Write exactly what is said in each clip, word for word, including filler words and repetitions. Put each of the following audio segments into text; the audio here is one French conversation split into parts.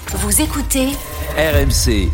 Vous écoutez R M C.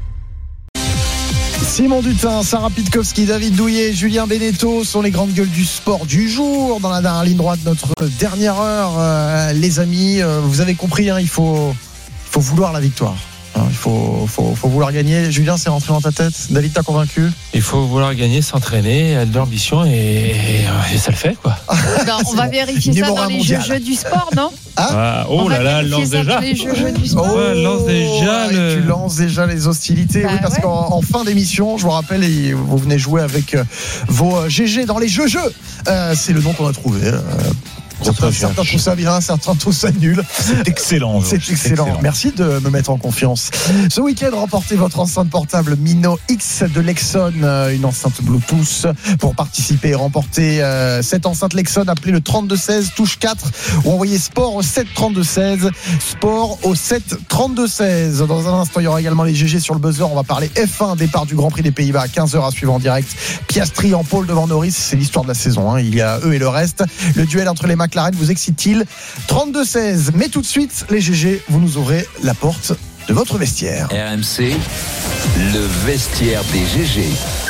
Simon Dutin, Sarah Pitkowski, David Douillet, Julien Beneteau sont les grandes gueules du sport du jour. Dans la dernière ligne droite de notre dernière heure, euh, les amis, euh, vous avez compris, hein, il faut, il faut vouloir la victoire. Hein, il faut, faut, faut vouloir gagner. Julien, c'est rentré dans ta tête. David, t'as convaincu? Il faut vouloir gagner, s'entraîner, de l'ambition et, et, et ça le fait, quoi. Non, on va bon. vérifier ça dans les jeux, jeux du sport, non? Ah, ah, oh on là là, lance déjà. Les jeux, jeux du sport. Oh, ouais, lance déjà le... Tu lances déjà les hostilités. Bah, oui, parce ouais. qu'en en fin d'émission, je vous rappelle, vous venez jouer avec vos G G dans les jeux jeux. Euh, c'est le nom qu'on a trouvé. Euh, Certains, certains trouvent ça bien, certains trouvent ça nul. C'est excellent. C'est excellent. excellent. Merci de me mettre en confiance. Ce week-end, remportez votre enceinte portable Mino X de Lexon, une enceinte Bluetooth. Pour participer et remporter euh, cette enceinte Lexon, appelez le trente-deux seize, touche quatre, ou envoyez sport au sept trente-deux seize. Sport au sept trente-deux seize. Dans un instant, il y aura également les G G sur le buzzer. On va parler F un, départ du Grand Prix des Pays-Bas à quinze heures à suivre en direct. Piastri en pôle devant Norris, c'est l'histoire de la saison. Hein. Il y a eux et le reste. Le duel entre les McLaren vous excite-t-il? Trente-deux seize. Mais tout de suite, les G G, vous nous ouvrez la porte de votre vestiaire. R M C, le vestiaire des G G.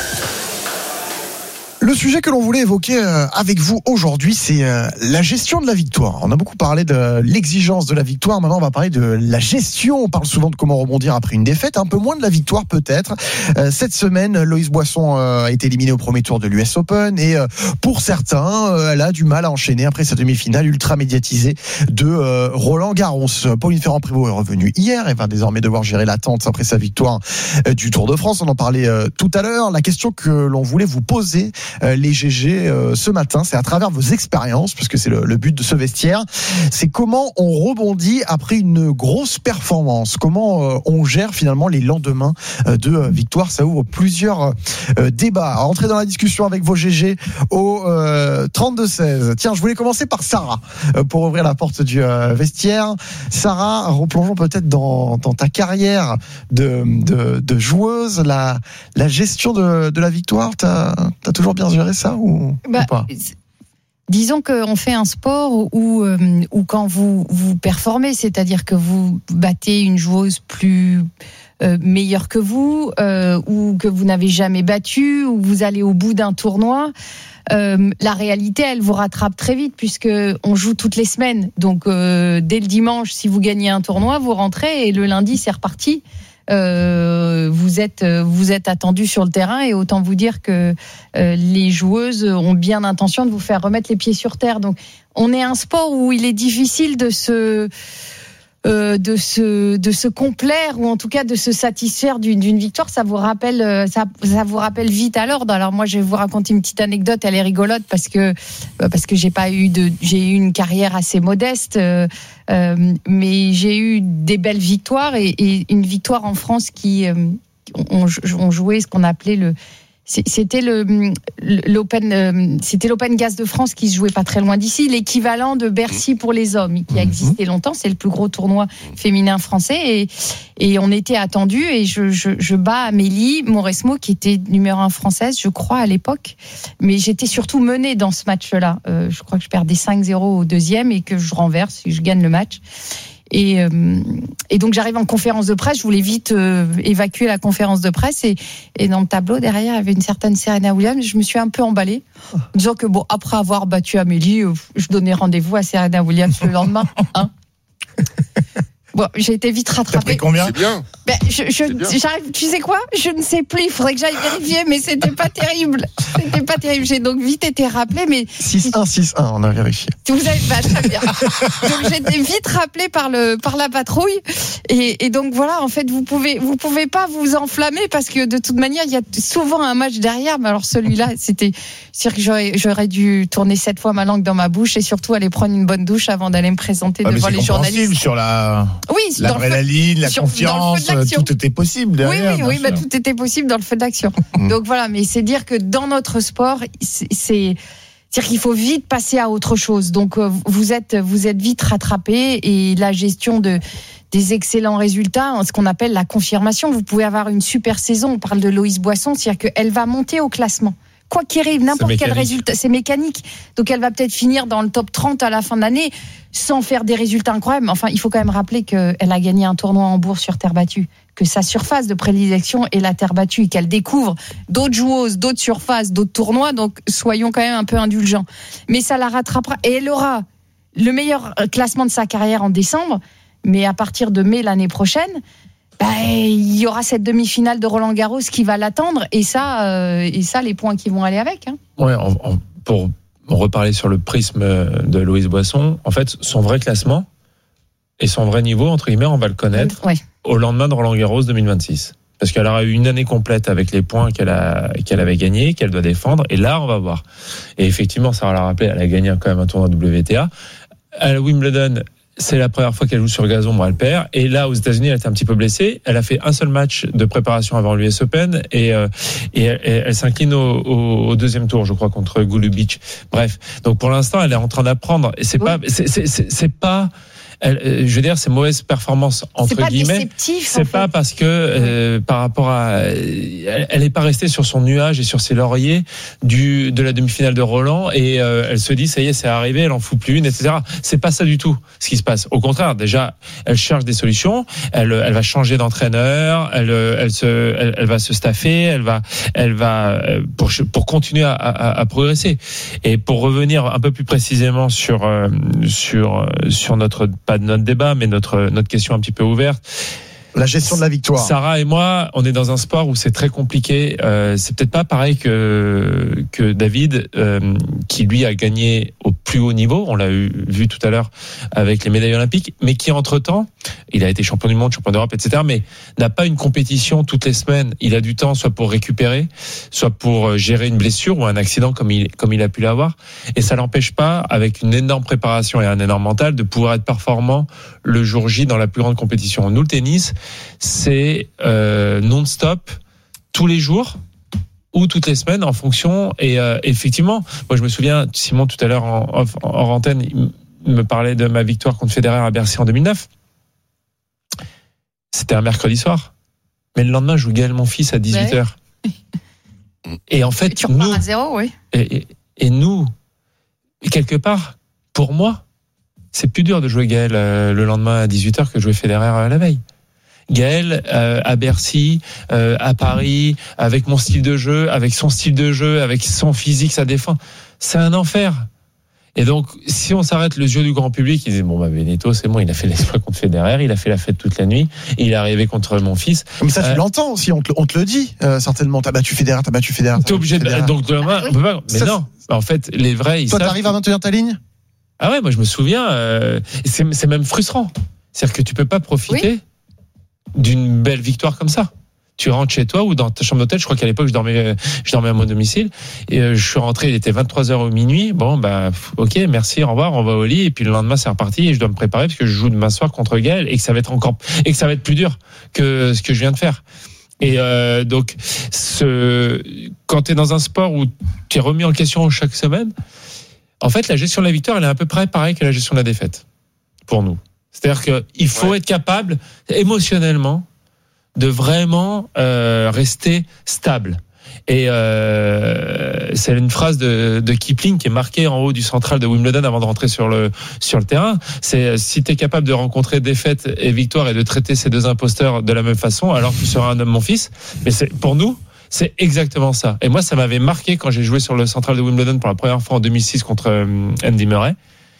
Le sujet que l'on voulait évoquer avec vous aujourd'hui, c'est la gestion de la victoire. On a beaucoup parlé de l'exigence de la victoire. Maintenant, on va parler de la gestion. On parle souvent de comment rebondir après une défaite. Un peu moins de la victoire, peut-être. Cette semaine, Loïs Boisson a été éliminée au premier tour de l'U S Open. Et pour certains, elle a du mal à enchaîner après sa demi-finale ultra médiatisée de Roland Garros. Pauline Ferrand-Prévot est revenue hier. Elle va désormais devoir gérer l'attente après sa victoire du Tour de France. On en parlait tout à l'heure. La question que l'on voulait vous poser, les G G euh, ce matin, c'est à travers vos expériences, parce que c'est le, le but de ce vestiaire, c'est comment on rebondit après une grosse performance, comment euh, on gère finalement les lendemains euh, de euh, victoire. Ça ouvre plusieurs euh, débats. À rentrer dans la discussion avec vos G G au euh, trente-deux seize. Tiens, je voulais commencer par Sarah euh, pour ouvrir la porte du euh, vestiaire. Sarah, replongeons peut-être dans, dans ta carrière de, de, de joueuse, la, la gestion de, de la victoire. T'as, t'as toujours bien géré ça ou, bah, ou pas? Disons qu'on fait un sport où, euh, où quand vous, vous performez, c'est-à-dire que vous battez une joueuse plus euh, meilleure que vous, euh, ou que vous n'avez jamais battue, ou vous allez au bout d'un tournoi, euh, la réalité, elle vous rattrape très vite, puisque on joue toutes les semaines. Donc, euh, dès le dimanche, si vous gagnez un tournoi, vous rentrez et le lundi, c'est reparti. Euh, vous êtes vous êtes attendu sur le terrain, et autant vous dire que euh, les joueuses ont bien l'intention de vous faire remettre les pieds sur terre. Donc on est un sport où il est difficile de se euh, de se de se complaire, ou en tout cas de se satisfaire d'une, d'une victoire. Ça vous rappelle ça, ça vous rappelle vite à l'ordre. Alors moi, je vais vous raconter une petite anecdote. Elle est rigolote parce que parce que j'ai pas eu de j'ai eu une carrière assez modeste. Euh, Euh, mais j'ai eu des belles victoires, et, et une victoire en France qui euh, on, on jouait ce qu'on appelait le c'était le l'Open euh, c'était l'Open Gaz de France, qui se jouait pas très loin d'ici, l'équivalent de Bercy pour les hommes, qui a existé longtemps. C'est le plus gros tournoi féminin français, et et on était attendus, et je je, je bats Amélie Mauresmo, qui était numéro un française, je crois, à l'époque, mais j'étais surtout menée dans ce match-là. Euh, je crois que je perdais cinq zéro au deuxième, et que je renverse et je gagne le match. Et, euh, et donc j'arrive en conférence de presse, je voulais vite euh, évacuer la conférence de presse, et, et dans le tableau derrière il y avait une certaine Serena Williams. Je me suis un peu emballée, en disant que bon, après avoir battu Amélie, euh, je donnais rendez-vous à Serena Williams le lendemain. Hein. Bon, j'ai été vite rattrapée. T'as pris combien? C'est bien. Ben, je, je, j'arrive, tu sais quoi? Je ne sais plus. Il faudrait que j'aille vérifier, mais c'était pas terrible. C'était pas terrible. J'ai donc vite été rappelée, mais six un six un, on a vérifié. Vous avez bah, très bien. Donc j'ai été vite rappelée par le par la patrouille, et, et donc voilà. En fait, vous pouvez vous pouvez pas vous enflammer, parce que de toute manière, il y a souvent un match derrière. Mais alors celui-là, c'était sûr que j'aurais j'aurais dû tourner sept fois ma langue dans ma bouche, et surtout aller prendre une bonne douche avant d'aller me présenter ah, devant les journalistes. Sur la Oui, l'adrénaline, la sur, confiance, tout était possible derrière. Oui, oui, oui, bah, tout était possible dans le feu d'action. Donc voilà, mais c'est dire que dans notre sport, c'est, c'est c'est-à-dire qu'il faut vite passer à autre chose. Donc vous êtes vous êtes vite rattrapé, et la gestion de des excellents résultats, ce qu'on appelle la confirmation. Vous pouvez avoir une super saison. On parle de Loïs Boisson, c'est-à-dire qu'elle va monter au classement. quoi qu'il arrive, n'importe C'est quel mécanique. résultat, c'est mécanique. Donc elle va peut-être finir dans le top trente à la fin de l'année sans faire des résultats incroyables. Enfin, il faut quand même rappeler qu'elle a gagné un tournoi en bourse sur terre battue, que sa surface de prédilection est la terre battue et qu'elle découvre d'autres joueuses, d'autres surfaces, d'autres tournois. Donc soyons quand même un peu indulgents. Mais ça la rattrapera et elle aura le meilleur classement de sa carrière en décembre. Mais à partir de mai l'année prochaine, bah, il y aura cette demi-finale de Roland Garros qui va l'attendre et ça, euh, et ça, les points qui vont aller avec. Hein. Ouais, en, en, pour reparler sur le prisme de Loïs Boisson, en fait, son vrai classement et son vrai niveau, entre guillemets, on va le connaître Ouais. au lendemain de Roland Garros deux mille vingt-six. Parce qu'elle aura eu une année complète avec les points qu'elle a, qu'elle avait gagnés, qu'elle doit défendre. Et là, on va voir. Et effectivement, ça va la rappeler, elle a gagné quand même un tournoi W T A. À Wimbledon, c'est la première fois qu'elle joue sur gazon, bon, elle perd. Et là, aux États-Unis, elle était un petit peu blessée. Elle a fait un seul match de préparation avant l'U S Open et, euh, et elle, elle s'incline au, au, au deuxième tour, je crois, contre Golubic. Bref. Donc, pour l'instant, elle est en train d'apprendre. Et c'est Oui. pas, c'est, c'est, c'est, c'est pas, elle, je veux dire, c'est mauvaise performance, entre C'est pas guillemets. déceptif. C'est en pas fait. parce que euh, par rapport à, elle n'est pas restée sur son nuage et sur ses lauriers du de la demi-finale de Roland et euh, elle se dit ça y est, c'est arrivé, elle en fout plus une, et cetera. C'est pas ça du tout ce qui se passe. Au contraire, déjà, elle cherche des solutions, elle elle va changer d'entraîneur, elle elle se elle, elle va se staffer, elle va elle va pour pour continuer à, à, à progresser. Et pour revenir un peu plus précisément sur euh, sur sur notre pas de notre débat, mais notre notre question un petit peu ouverte. La gestion de la victoire. Sarah et moi, on est dans un sport où c'est très compliqué. Euh, c'est peut-être pas pareil que que David, euh, qui lui a gagné au plus haut niveau. On l'a eu, vu tout à l'heure avec les médailles olympiques, mais qui entre-temps, il a été champion du monde, champion d'Europe, et cetera. Mais n'a pas une compétition toutes les semaines. Il a du temps, soit pour récupérer, soit pour gérer une blessure ou un accident comme il comme il a pu l'avoir. Et ça l'empêche pas, avec une énorme préparation et un énorme mental, de pouvoir être performant le jour J dans la plus grande compétition. Nous, le tennis, c'est euh, non-stop, tous les jours ou toutes les semaines en fonction. Et euh, effectivement, moi je me souviens, Simon tout à l'heure en off, en hors antenne, il me parlait de ma victoire contre Federer à Bercy en deux mille neuf. C'était un mercredi soir, mais le lendemain je joue Gaël Monfils à dix-huit heures. Et en fait, Et tu repars nous, à zéro, oui. et, et, et nous, quelque part, pour moi, c'est plus dur de jouer Gaël euh, le lendemain à dix-huit heures que de jouer Federer euh, la veille. Gaël euh, à Bercy, euh, à Paris, avec mon style de jeu, avec son style de jeu, avec son physique, sa défense, c'est un enfer. Et donc, si on s'arrête les yeux du grand public, ils disent bon bah Benito, c'est bon, il a fait l'exploit contre Federer, il a fait la fête toute la nuit, et il est arrivé contre mon fils. Mais ça, tu Euh, l'entends aussi, on te, on te le dit, euh, certainement. T'as battu Federer, t'as battu Federer. T'es obligé de, donc demain, on peut pas. Mais Ça, non, en fait, les vrais, ils Toi, savent. t'arrives à maintenir ta ligne? Ah ouais, moi je me souviens, euh, c'est, c'est même frustrant. C'est-à-dire que tu peux pas profiter Oui. d'une belle victoire comme ça. Tu rentres chez toi ou dans ta chambre d'hôtel. Je crois qu'à l'époque je dormais, je dormais à mon domicile et euh, je suis rentré. Il était vingt-trois heures au minuit. Bon bah ok, merci, au revoir, on va au lit et puis le lendemain c'est reparti et je dois me préparer parce que je joue demain soir contre Gaël et que ça va être encore et que ça va être plus dur que ce que je viens de faire. Et euh, donc, ce, quand tu es dans un sport où tu es remis en question chaque semaine, en fait, la gestion de la victoire, elle est à peu près pareille que la gestion de la défaite pour nous. C'est-à-dire qu'il faut ouais. être capable émotionnellement de vraiment euh, rester stable. Et euh, c'est une phrase de, de Kipling qui est marquée en haut du central de Wimbledon avant de rentrer sur le sur le terrain. C'est si tu es capable de rencontrer défaite et victoire et de traiter ces deux imposteurs de la même façon, alors tu seras un homme mon fils. Mais c'est pour nous, c'est exactement ça. Et moi, ça m'avait marqué quand j'ai joué sur le central de Wimbledon pour la première fois en deux mille six contre euh, Andy Murray.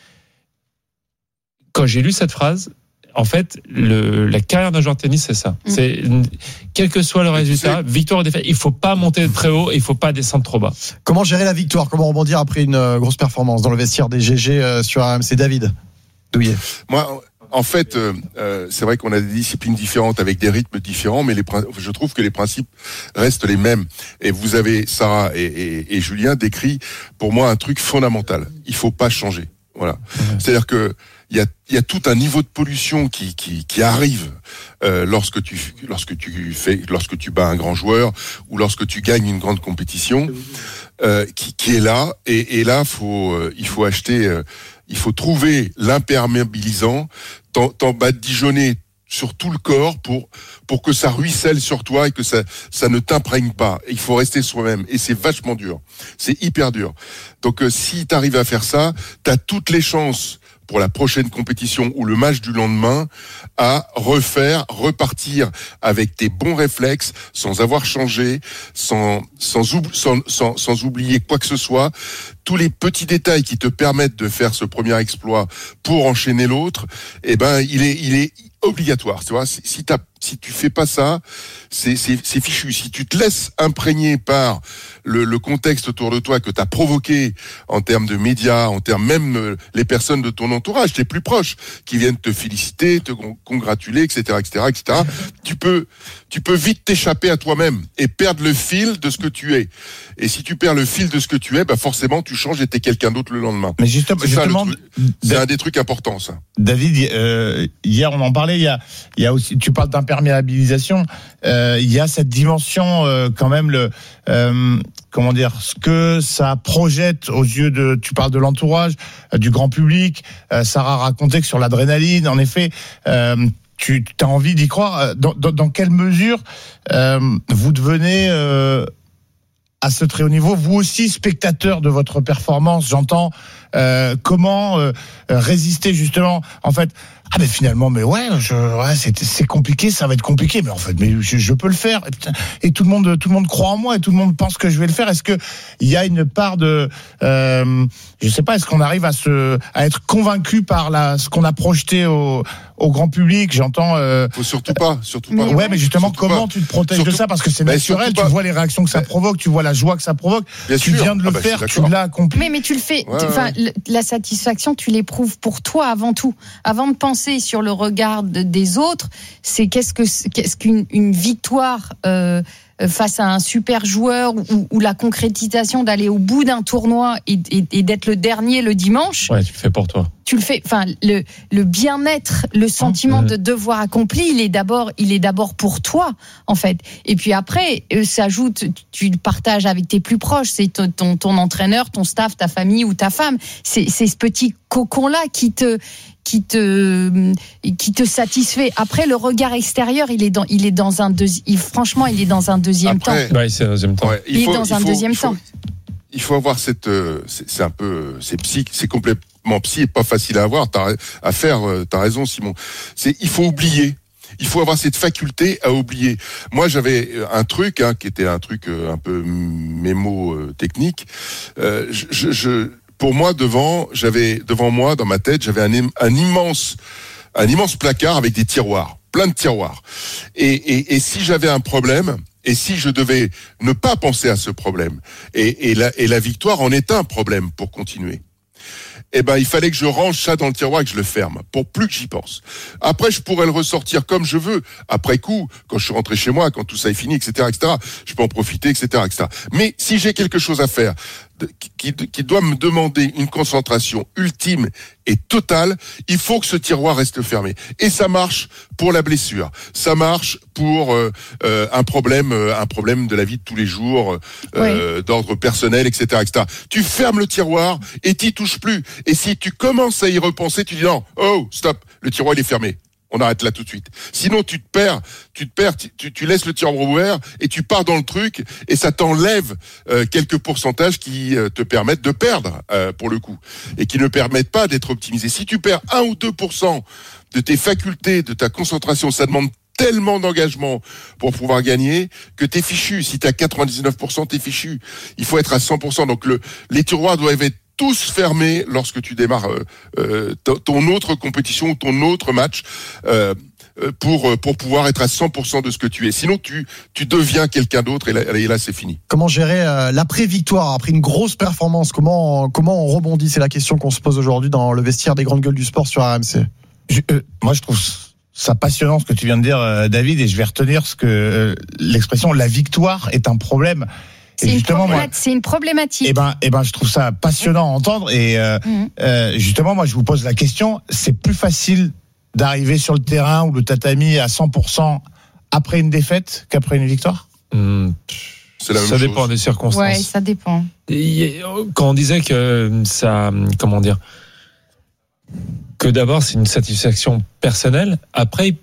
Quand j'ai lu cette phrase, en fait, le, la carrière d'un joueur de tennis, c'est ça. Mmh. C'est quel que soit le résultat, victoire ou défaite, il faut pas monter très haut, et il faut pas descendre trop bas. Comment gérer la victoire? Comment rebondir après une euh, grosse performance dans le vestiaire des G G euh, sur R M C? David Douillet. Moi, en fait, euh, euh, c'est vrai qu'on a des disciplines différentes avec des rythmes différents, mais les, je trouve que les principes restent les mêmes. Et vous avez, Sarah et, et, et Julien, décrit pour moi un truc fondamental. Il faut pas changer. Voilà. Mmh. C'est-à-dire que il y a, il y a tout un niveau de pollution qui, qui, qui arrive euh, lorsque tu, lorsque tu fais, lorsque tu bats un grand joueur ou lorsque tu gagnes une grande compétition, euh, qui, qui est là. Et, et là, faut, euh, il faut acheter, euh, il faut trouver l'imperméabilisant. T'en, t'en badigeonner sur tout le corps pour pour que ça ruisselle sur toi et que ça ça ne t'imprègne pas. Il faut rester soi-même et c'est vachement dur. C'est hyper dur. Donc euh, si tu arrives à faire ça, tu as toutes les chances pour la prochaine compétition ou le match du lendemain à refaire, repartir avec tes bons réflexes, sans avoir changé, sans sans, oubli, sans, sans, sans oublier quoi que ce soit. Tous les petits détails qui te permettent de faire ce premier exploit pour enchaîner l'autre, eh ben il est il est obligatoire. Tu vois, si, si t'as si tu fais pas ça, c'est, c'est, c'est fichu. Si tu te laisses imprégner par le, le contexte autour de toi que tu as provoqué en termes de médias, en termes même euh, les personnes de ton entourage, tes plus proches, qui viennent te féliciter, te con- congratuler, et cetera, et cetera, et cetera. Tu peux, tu peux vite t'échapper à toi-même et perdre le fil de ce que tu es. Et si tu perds le fil de ce que tu es, bah forcément tu changes et t'es quelqu'un d'autre le lendemain. Mais justement, c'est, ça, justement, truc, c'est un des trucs importants, ça. David, euh, hier on en parlait. Il y a, il y a aussi. Tu parles d'imperméabilisation. Euh, il y a cette dimension euh, quand même le. Euh, comment dire, ce que ça projette aux yeux de. Tu parles de l'entourage, euh, du grand public. Euh, Sarah racontait que sur l'adrénaline, en effet. Euh, tu as envie d'y croire. Dans, dans, dans quelle mesure euh, vous devenez euh, à ce très haut niveau, vous aussi spectateur de votre performance, j'entends, euh, comment euh, résister justement, en fait, ah ben finalement, mais ouais, je, ouais c'est, c'est compliqué, ça va être compliqué, mais en fait, mais je, je peux le faire, et, putain, et tout le monde, tout le monde croit en moi, et tout le monde pense que je vais le faire. Est-ce que il y a une part de, euh, je sais pas, est-ce qu'on arrive à se, à être convaincu par la, ce qu'on a projeté au, au grand public, j'entends. Euh, Faut surtout pas, surtout pas. Ouais, ouais, mais justement, surtout comment pas. tu te protèges surtout, de ça, parce que c'est bah, naturel. Tu vois les réactions que ça provoque, tu vois la joie que ça provoque. Bien tu sûr. viens de le ah bah, faire, tu l'as accompli. Mais mais tu le fais. Ouais, Enfin, ouais. la satisfaction, tu l'éprouves pour toi avant tout. Avant de penser sur le regard de, des autres, c'est qu'est-ce que qu'est-ce qu'une une victoire. Euh, face à un super joueur ou, ou la concrétisation d'aller au bout d'un tournoi et, et, et d'être le dernier le dimanche. Ouais, tu le fais pour toi. Tu le fais. Enfin, le, le bien-être, le sentiment de devoir accompli, il est d'abord, il est d'abord pour toi, en fait. Et puis après, euh, s'ajoute, tu le partages avec tes plus proches, c'est ton, ton, ton entraîneur, ton staff, ta famille ou ta femme. C'est, c'est ce petit cocon-là qui te, qui te, qui te satisfait. Après, le regard extérieur, il est dans, il est dans un deuxième, franchement, il est dans un deuxième Après, temps. Ouais, c'est un deuxième temps. Ouais, il, il faut, est dans il un faut, deuxième il faut, temps. Il faut avoir cette, euh, c'est, c'est un peu, c'est psy, c'est complètement psy et pas facile à avoir, t'as, à faire. T'as raison, Simon. C'est, il faut oublier. Il faut avoir cette faculté à oublier. Moi, j'avais un truc hein, qui était un truc euh, un peu mémo euh, technique. Euh, je, je, pour moi, devant, j'avais devant moi, dans ma tête, j'avais un, un immense, un immense placard avec des tiroirs, plein de tiroirs. Et, et, et si j'avais un problème. Et si je devais ne pas penser à ce problème, et, et, la, et la victoire en est un problème pour continuer, eh ben il fallait que je range ça dans le tiroir et que je le ferme, pour plus que j'y pense. Après, je pourrais le ressortir comme je veux, après coup, quand je suis rentré chez moi, quand tout ça est fini, et cetera, et cetera. Je peux en profiter, et cetera, et cetera. Mais si j'ai quelque chose à faire, de, qui, qui doit me demander une concentration ultime et totale, il faut que ce tiroir reste fermé. Et ça marche pour la blessure, ça marche pour euh, euh, un problème, euh, un problème de la vie de tous les jours, euh, oui. d'ordre personnel, et cetera, et cetera. Tu fermes le tiroir et t'y touches plus. Et si tu commences à y repenser, tu dis non, oh, stop, le tiroir il est fermé. On arrête là tout de suite. Sinon, tu te perds, tu te perds, tu, tu laisses le tiroir ouvert et tu pars dans le truc et ça t'enlève euh, quelques pourcentages qui euh, te permettent de perdre euh, pour le coup et qui ne permettent pas d'être optimisés. Si tu perds un ou deux pour cent de tes facultés, de ta concentration, ça demande tellement d'engagement pour pouvoir gagner que t'es fichu. Si t'as quatre-vingt-dix-neuf pour cent, t'es fichu. Il faut être à cent pour cent. Donc le, les tiroirs doivent être tous fermés lorsque tu démarres euh, euh, ton autre compétition ou ton autre match euh, pour pour pouvoir être à cent pour cent de ce que tu es. Sinon, tu tu deviens quelqu'un d'autre et là, et là c'est fini. Comment gérer euh, l'après-victoire après une grosse performance? Comment comment on rebondit? C'est la question qu'on se pose aujourd'hui dans le vestiaire des grandes gueules du sport sur R M C. Je, euh, moi, je trouve ça passionnant ce que tu viens de dire, euh, David, et je vais retenir ce que euh, l'expression la victoire est un problème. C'est une, moi, c'est une problématique. Eh ben, eh ben, je trouve ça passionnant à entendre. Et euh, mmh. euh, justement, moi, je vous pose la question. C'est plus facile d'arriver sur le terrain ou le tatami à cent pour cent après une défaite qu'après une victoire. Mmh. C'est la même ça chose. dépend des circonstances. Ouais, ça dépend. Et quand on disait que ça, comment dire, que d'abord c'est une satisfaction personnelle. Après,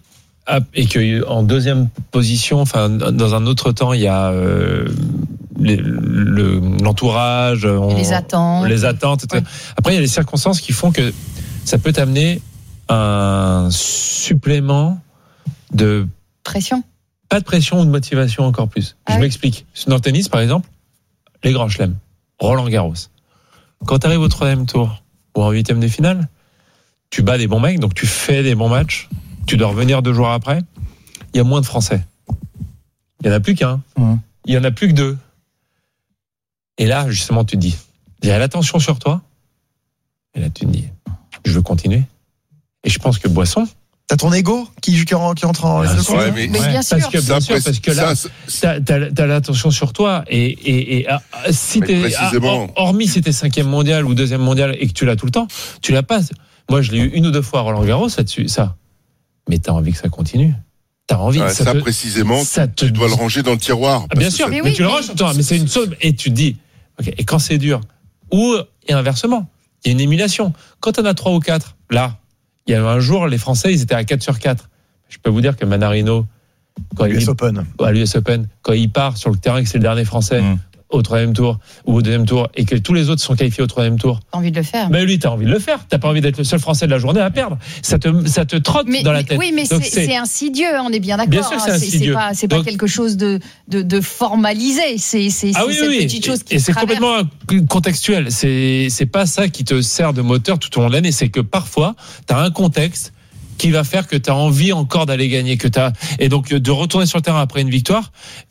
et que en deuxième position, enfin dans un autre temps, il y a euh, les, le, l'entourage, on, les attentes, les attentes. Ouais. Après, il y a les circonstances qui font que ça peut t'amener un supplément de pression. Pas de pression ou de motivation encore plus. Ah Je oui. m'explique. Dans le tennis, par exemple, les grands chelems, Roland Garros. Quand tu arrives au troisième tour ou en huitième de finale, tu bats des bons mecs, donc tu fais des bons matchs. Tu dois revenir deux jours après. Il y a moins de Français. Il y en a plus qu'un. Mmh. Il y en a plus que deux. Et là, justement, tu te dis, il y a l'attention sur toi. Et là, tu te dis, je veux continuer. Et je pense que Boisson. T'as ton ego qui, qui, rentre en ligne de compte. Ouais, mais, Mais bien sûr. Parce que, bien ça, sûr, parce que là, ça, t'as, t'as, t'as l'attention sur toi. Et, et, et ah, si mais t'es, précisément. ah, hormis si t'es cinquième mondial ou deuxième mondial et que tu l'as tout le temps, tu l'as pas. Moi, je l'ai eu une ou deux fois à Roland Garros là-dessus, ça. Mais t'as envie que ça continue. T'as envie. Ouais, ça ça te, précisément, ça te, tu dois le ranger dans le tiroir. Ah, bien parce sûr, que mais, ça- Mais tu oui, le ranges mais- sur toi. Mais c'est une chose. Et tu te dis, ok. Et quand c'est dur, ou et inversement, il y a une émulation. Quand t'en as trois ou quatre, là, il y a un jour, les Français, ils étaient à quatre sur quatre. Je peux vous dire que Manarino, quand U S il, Open. à l'U S Open, quand il part sur le terrain et que c'est le dernier Français Mmh. au troisième tour ou au deuxième tour et que tous les autres sont qualifiés au troisième tour, T'as envie de le faire. mais lui, t'as envie de le faire. T'as pas envie d'être le seul Français de la journée à perdre. Ça te, ça te trotte Mais, dans la mais- tête. oui, mais Donc, c'est, c'est insidieux, on est bien d'accord. Bien sûr que c'est hein, insidieux. pas, c'est pas Donc- quelque chose de, de, de formalisé. C'est, c'est, Ah c'est oui, cette oui, petite chose qui et te c'est traverse. complètement contextuel. C'est, c'est pas ça qui te sert de moteur tout au long de l'année. C'est que parfois, t'as un contexte qui va faire que t'as envie encore d'aller gagner, que t'as, et donc de retourner sur le terrain après une victoire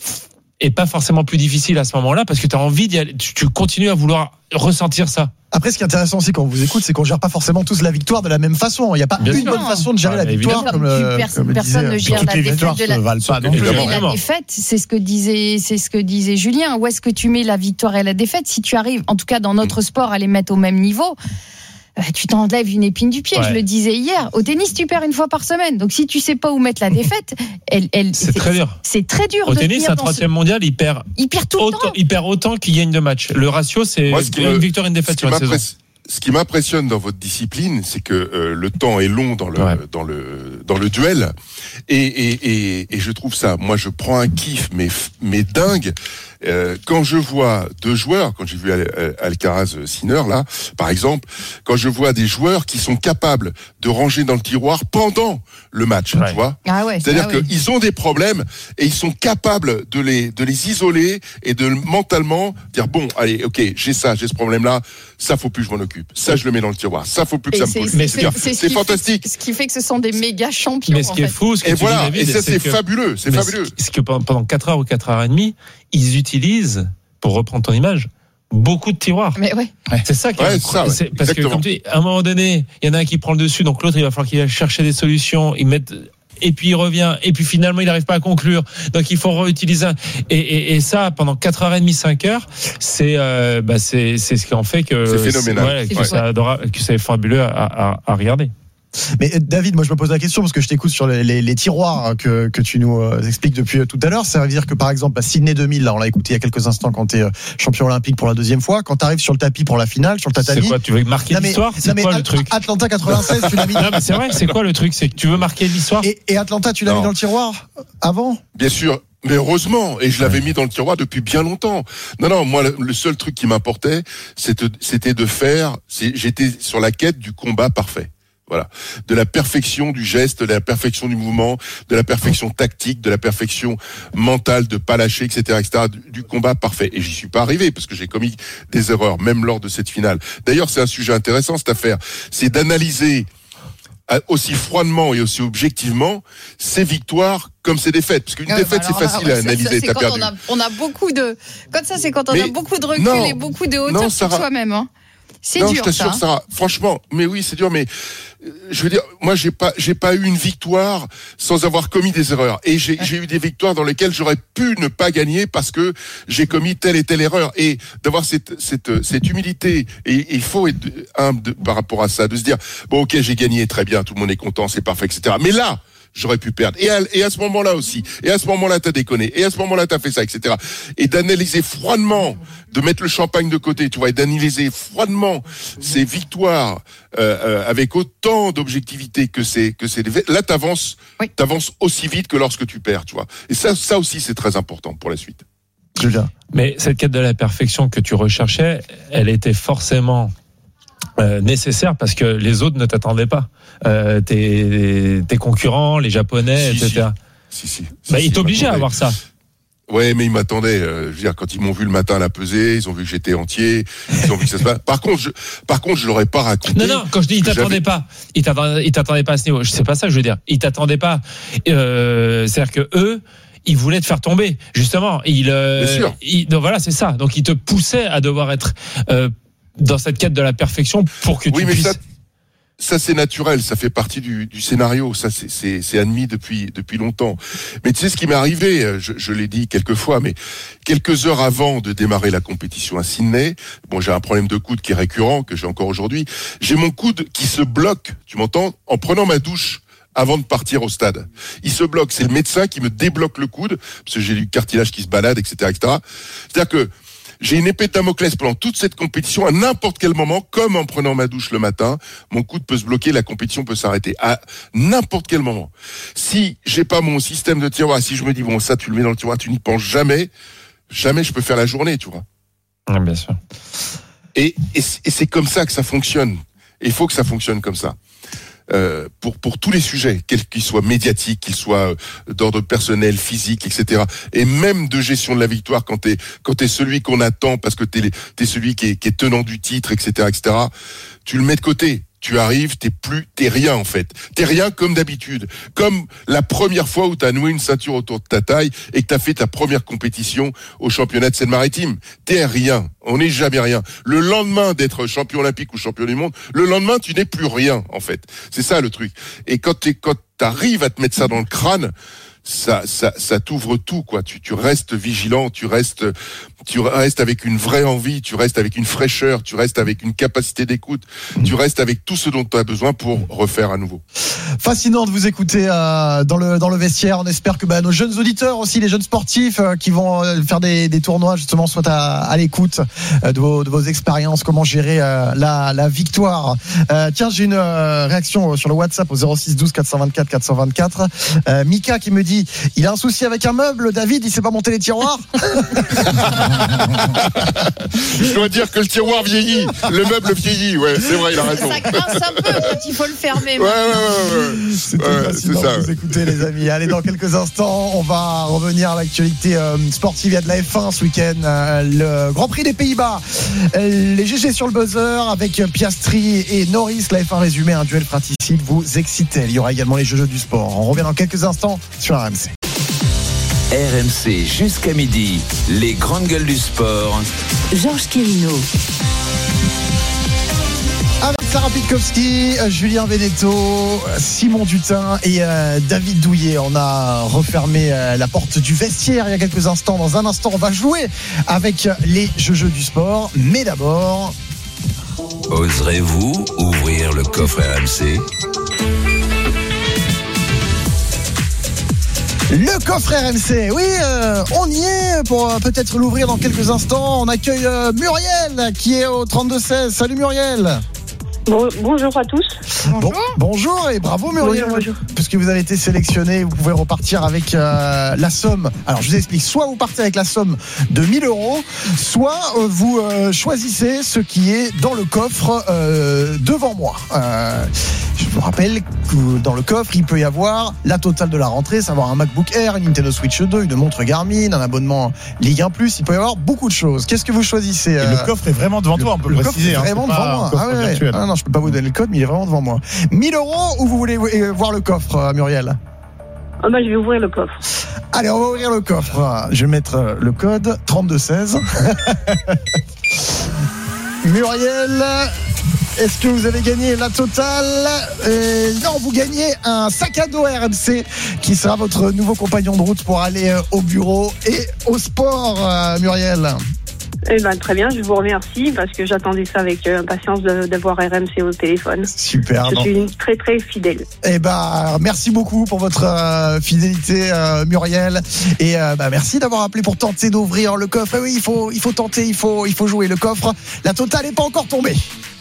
est pas forcément plus difficile à ce moment-là parce que t'as envie d'y aller. Tu, tu continues à vouloir ressentir ça. Après, ce qui est intéressant aussi quand on vous écoute, c'est qu'on gère pas forcément tous la victoire de la même façon. Il n'y a pas Bien une sûr. bonne façon de gérer Ah, la victoire, Comme comme, tu- le- pers- comme le personne disait- ne Et gère toutes la les défaite victoires de la se valent pas non plus. Évidemment. Mais la défaite, c'est ce que disait, c'est ce que disait Julien. Où est-ce que tu mets la victoire et la défaite? Si tu arrives, en tout cas dans notre sport, à les mettre au même niveau, euh, tu t'enlèves une épine du pied. Ouais. Je le disais hier. Au tennis, tu perds une fois par semaine. Donc si tu sais pas où mettre la défaite, elle, elle, C'est très dur. C'est très dur. Au de tennis, tenir un dans ce- troisième mondial, il perd Il perd tout le autant, temps. il perd autant qu'il gagne de matchs. Le ratio, c'est Moi, ce qui une me- victoire et une Ce défaite qui sur la saison. m'impresse- ce qui m'impressionne dans votre discipline, c'est que euh, le temps est long dans le Ouais. dans le dans le duel, et, et et et je trouve ça. Moi, je prends un kiff, mais f- mais dingue. Euh, quand je vois deux joueurs, quand j'ai vu Al- Al- Alcaraz euh, Sinner là, par exemple, quand je vois des joueurs qui sont capables de ranger dans le tiroir pendant le match, Ouais. tu vois. Ah ouais. C'est-à-dire ah oui. qu'ils ont des problèmes et ils sont capables de les de les isoler et de mentalement dire bon allez ok j'ai ça j'ai ce problème là ça faut plus que je m'en occupe ça je le mets dans le tiroir ça faut plus que Et ça me c'est- pose. c'est- Mais c'est- c'est- c'est ce c'est qui fantastique. fait- Ce qui fait que ce sont des méga champions. Mais ce qui est en fait. fou, ce que Et tu dis, voilà David, et ça c'est que- fabuleux c'est mais fabuleux. ce- ce que pendant pendant quatre heures ou quatre heures et demie, ils utilisent, pour reprendre ton image, beaucoup de tiroirs. Mais ouais. C'est ça qui est Ouais, incroyable. ça, ouais, C'est- parce que exactement. comme tu dis, à un moment donné, il y en a un qui prend le dessus, donc l'autre il va falloir qu'il aille chercher des solutions, ils mettent et puis il revient, et puis finalement il n'arrive pas à conclure, donc il faut réutiliser. Un... Et, et, et ça pendant quatre heures trente, cinq heures, c'est euh, bah c'est c'est ce qui en fait que C'est phénoménal. ouais, que, Ouais. c'est adorable, que c'est fabuleux à, à, à regarder. Mais euh, David, moi je me pose la question parce que je t'écoute sur les, les, les tiroirs que, que tu nous euh, expliques depuis euh, tout à l'heure. Ça veut dire que par exemple à Sydney deux mille, là on l'a écouté il y a quelques instants quand tu es champion olympique pour la deuxième fois, quand tu arrives sur le tapis pour la finale, sur le tatami. C'est quoi, tu veux marquer Non, mais- l'histoire? non, C'est mais quoi At- le truc? Atlanta quatre-vingt-seize, tu l'as mis. Non mais c'est vrai, c'est quoi le truc? C'est que tu veux marquer l'histoire? Et, et Atlanta, tu l'as Non. mis dans le tiroir avant? Bien sûr. Mais heureusement, et je l'avais mis dans le tiroir depuis bien longtemps. Non, non, moi, le, le seul truc qui m'importait, c'était, c'était de faire, c'est, j'étais sur la quête du combat parfait. Voilà. De la perfection du geste, de la perfection du mouvement, de la perfection tactique, de la perfection mentale, de pas lâcher, et cetera, et cetera, du, du combat parfait. Et j'y suis pas arrivé parce que j'ai commis des erreurs, même lors de cette finale. D'ailleurs, c'est un sujet intéressant, cette affaire. C'est d'analyser aussi froidement et aussi objectivement ces victoires comme ces défaites, parce qu'une Ouais, défaite bah c'est alors là, facile ouais, à ça, analyser, ça, c'est t'as quand perdu. on a, on a beaucoup de. Comme ça, c'est quand on Mais a beaucoup de recul non, et beaucoup de non, hauteur sur Sarah. soi-même. Hein. C'est non, dur, je t'assure, ça. hein. Sarah. Franchement, mais oui, c'est dur. Mais euh, je veux dire, moi, j'ai pas, j'ai pas eu une victoire sans avoir commis des erreurs. Et j'ai, j'ai eu des victoires dans lesquelles j'aurais pu ne pas gagner parce que j'ai commis telle et telle erreur. Et d'avoir cette, cette, cette humilité. Et il faut être humble de- par rapport à ça, de se dire bon, ok, j'ai gagné, très bien, tout le monde est content, c'est parfait, et cetera. Mais là, j'aurais pu perdre. Et à, et à ce moment-là aussi. Et à ce moment-là, t'as déconné. Et à ce moment-là, t'as fait ça, et cetera. Et d'analyser froidement, de mettre le champagne de côté, tu vois, et d'analyser froidement ces victoires euh, euh, avec autant d'objectivité que c'est que c'est là, t'avances, oui. t'avances aussi vite que lorsque tu perds, tu vois. Et ça, ça aussi, c'est très important pour la suite. Julien. Mais cette quête de la perfection que tu recherchais, elle était forcément euh, nécessaire parce que les autres ne t'attendaient pas. Euh, tes, tes concurrents, les Japonais, Si, et cetera. Si, si. si, Bah, si ils t'obligeaient à m'attendaient. avoir ça. Ouais, mais ils m'attendaient. Euh, je veux dire, quand ils m'ont vu le matin à la pesée, ils ont vu que j'étais entier, ils ont vu que ça se passe. Par contre, je, par contre, je leur ai pas raconté. Non, non, quand je dis ils que t'attendaient j'avais- pas, ils t'attendaient, ils t'attendaient pas à ce niveau. C'est pas ça que je veux dire. Ils t'attendaient pas. Euh, c'est-à-dire que eux, ils voulaient te faire tomber, justement. Ils, euh, Bien sûr. ils- donc voilà, c'est ça. Donc ils te poussaient à devoir être euh, dans cette quête de la perfection pour que Oui, tu mais puisses. ça, ça c'est naturel, ça fait partie du, du scénario, ça c'est, c'est, c'est admis depuis depuis longtemps. Mais tu sais ce qui m'est arrivé, je, je l'ai dit quelques fois, mais quelques heures avant de démarrer la compétition à Sydney, bon j'ai un problème de coude qui est récurrent, que j'ai encore aujourd'hui, j'ai mon coude qui se bloque, tu m'entends, en prenant ma douche avant de partir au stade. Il se bloque, c'est le médecin qui me débloque le coude, parce que j'ai du cartilage qui se balade, et cetera, et cetera. C'est-à-dire que j'ai une épée de Damoclès pendant toute cette compétition, à n'importe quel moment, comme en prenant ma douche le matin, mon coude peut se bloquer, la compétition peut s'arrêter. À n'importe quel moment. Si j'ai pas mon système de tiroir, si je me dis, bon, ça, tu le mets dans le tiroir, tu n'y penses jamais, jamais je peux faire la journée, tu vois. Ah, bien sûr. Et, et, c'est- et c'est comme ça que ça fonctionne. Et il faut que ça fonctionne comme ça. Euh, pour pour tous les sujets, quels qu'ils soient médiatiques, qu'ils soient euh, d'ordre personnel, physique, et cetera. Et même de gestion de la victoire quand t'es quand t'es celui qu'on attend parce que t'es les- t'es celui qui est, qui est tenant du titre, et cetera, et cetera. Tu le mets de côté. Tu arrives, t'es plus, t'es rien en fait. T'es rien comme d'habitude. Comme la première fois où t'as noué une ceinture autour de ta taille et que t'as fait ta première compétition au championnat de Seine-Maritime. T'es rien. On n'est jamais rien. Le lendemain d'être champion olympique ou champion du monde, le lendemain tu n'es plus rien en fait. C'est ça le truc. Et quand t'es, quand t'arrives à te mettre ça dans le crâne, ça, ça, ça t'ouvre tout, quoi. Tu, tu restes vigilant, tu restes, tu restes avec une vraie envie, tu restes avec une fraîcheur, tu restes avec une capacité d'écoute, tu restes avec tout ce dont tu as besoin pour refaire à nouveau. Fascinant de vous écouter euh, dans le dans le vestiaire. On espère que bah, nos jeunes auditeurs aussi, les jeunes sportifs euh, qui vont euh, faire des, des tournois justement, soient à, à l'écoute euh, de, vos, de vos expériences, comment gérer euh, la, la victoire. Euh, tiens, j'ai une euh, réaction sur le WhatsApp au zéro six douze quatre cent vingt-quatre quatre cent vingt-quatre. Euh, Mika qui me dit, il a un souci avec un meuble. David, il sait pas monter les tiroirs. Je dois dire que le tiroir vieillit, le meuble vieillit. Ouais, c'est vrai, il a raison. Ça grince un peu quand il faut le fermer. Ouais, ouais, ouais, ouais. C'était Ouais, fascinant c'est ça. de vous écouter, les amis. Allez, dans quelques instants, on va revenir à l'actualité euh, sportive. Il y a de la F un ce week-end, euh, le Grand Prix des Pays-Bas, euh, les G G sur le buzzer avec Piastri et Norris. La F un résumé, un duel fratricide vous excite. Il y aura également les jeux du sport. On revient dans quelques instants sur R M C. R M C jusqu'à midi, les grandes gueules du sport. Georges Quirino. Avec Sarah Pitkowski, Julien Veneto, Simon Dutin et euh, David Douillet. On a refermé euh, la porte du vestiaire il y a quelques instants. Dans un instant, on va jouer avec les jeux du sport. Mais d'abord... Oserez-vous ouvrir le coffre R M C? Le coffre R M C, oui, euh, on y est pour euh, peut-être l'ouvrir dans quelques instants. On accueille euh, Muriel qui est au trente-deux seize. Salut Muriel. Bon, bonjour à tous. Bon, bonjour et bravo Muriel. Bonjour, bonjour. Puisque vous avez été sélectionné, vous pouvez repartir avec euh, la somme. Alors je vous explique, soit vous partez avec la somme de mille euros, soit euh, vous euh, choisissez ce qui est dans le coffre euh, devant moi. Euh, je vous rappelle que dans le coffre, il peut y avoir la totale de la rentrée, savoir un MacBook Air, une Nintendo Switch deux, une montre Garmin, un abonnement Ligue un plus. Il peut y avoir beaucoup de choses. Qu'est-ce que vous choisissez? Et euh, le coffre est vraiment devant toi, on peut le coffre préciser. est hein, vraiment c'est pas devant un moi. coffre Ah ouais, ouais. virtuel. Ah non, je peux pas vous donner le code, mais il est vraiment devant moi. mille euros ou vous voulez euh, voir le coffre, euh, Muriel? Ah bah, je vais ouvrir le coffre. Allez, on va ouvrir le coffre. Je vais mettre euh, le code trente-deux seize. Muriel, est-ce que vous avez gagné la totale? euh, Non, vous gagnez un sac à dos R M C qui sera votre nouveau compagnon de route pour aller euh, au bureau et au sport, euh, Muriel. Eh ben, très bien, je vous remercie parce que j'attendais ça avec euh, impatience de, d'avoir R M C au téléphone. Super. Je non. suis une très très fidèle. Eh ben, merci beaucoup pour votre euh, fidélité, euh, Muriel. Et euh, bah, merci d'avoir appelé pour tenter d'ouvrir le coffre. Et oui, il faut, il faut tenter, il faut, il faut jouer le coffre. La totale n'est pas encore tombée.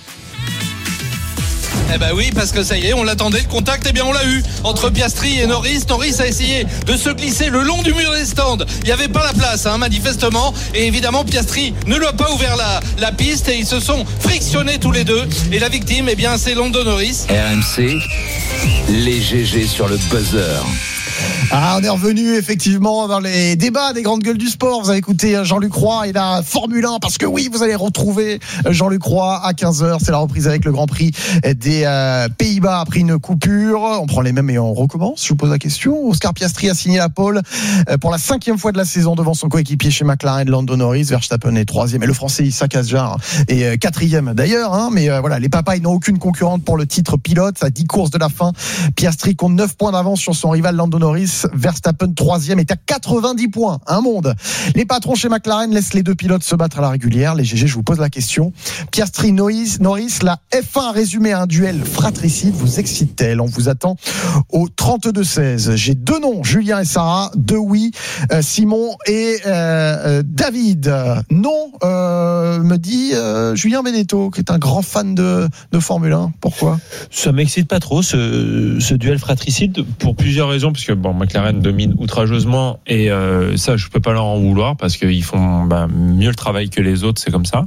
Eh ben oui, parce que ça y est, on l'attendait, le contact, eh bien on l'a eu entre Piastri et Norris. Norris a essayé de se glisser le long du mur des stands. Il n'y avait pas la place, hein, manifestement. Et évidemment, Piastri ne lui a pas ouvert la, la piste et ils se sont frictionnés tous les deux. Et la victime, eh bien, c'est Lando Norris. R M C, les G G sur le buzzer. Ah, on est revenu effectivement dans les débats des grandes gueules du sport. Vous avez écouté Jean-Luc Roy et la Formule un parce que oui, vous allez retrouver Jean-Luc Roy à quinze heures. C'est la reprise avec le Grand Prix des euh, Pays-Bas après une coupure. On prend les mêmes et on recommence. Je vous pose la question. Oscar Piastri a signé la pole pour la cinquième fois de la saison devant son coéquipier chez McLaren, Lando Norris. Verstappen est troisième et le Français Issa Kasjar est quatrième d'ailleurs. Hein. Mais euh, voilà, les papayes n'ont aucune concurrente pour le titre pilote. À dix courses de la fin, Piastri compte neuf points d'avance sur son rival Lando Norris. Verstappen troisième est à quatre-vingt-dix points, un monde. Les patrons chez McLaren laissent les deux pilotes se battre à la régulière. Les G G, je vous pose la question. Piastri Norris, Norris, la F un résumée à un duel fratricide vous excite-t-elle? On vous attend au trente-deux seize. J'ai deux noms, Julien et Sarah, deux oui, euh, Simon et euh, David. Non, euh, me dit euh, Julien Beneteau, qui est un grand fan de, de Formule un. Pourquoi? Ça m'excite pas trop ce, ce duel fratricide pour plusieurs raisons, parce que bon, McLaren domine outrageusement et euh, ça je peux pas leur en vouloir parce qu'ils font bah, mieux le travail que les autres, c'est comme ça.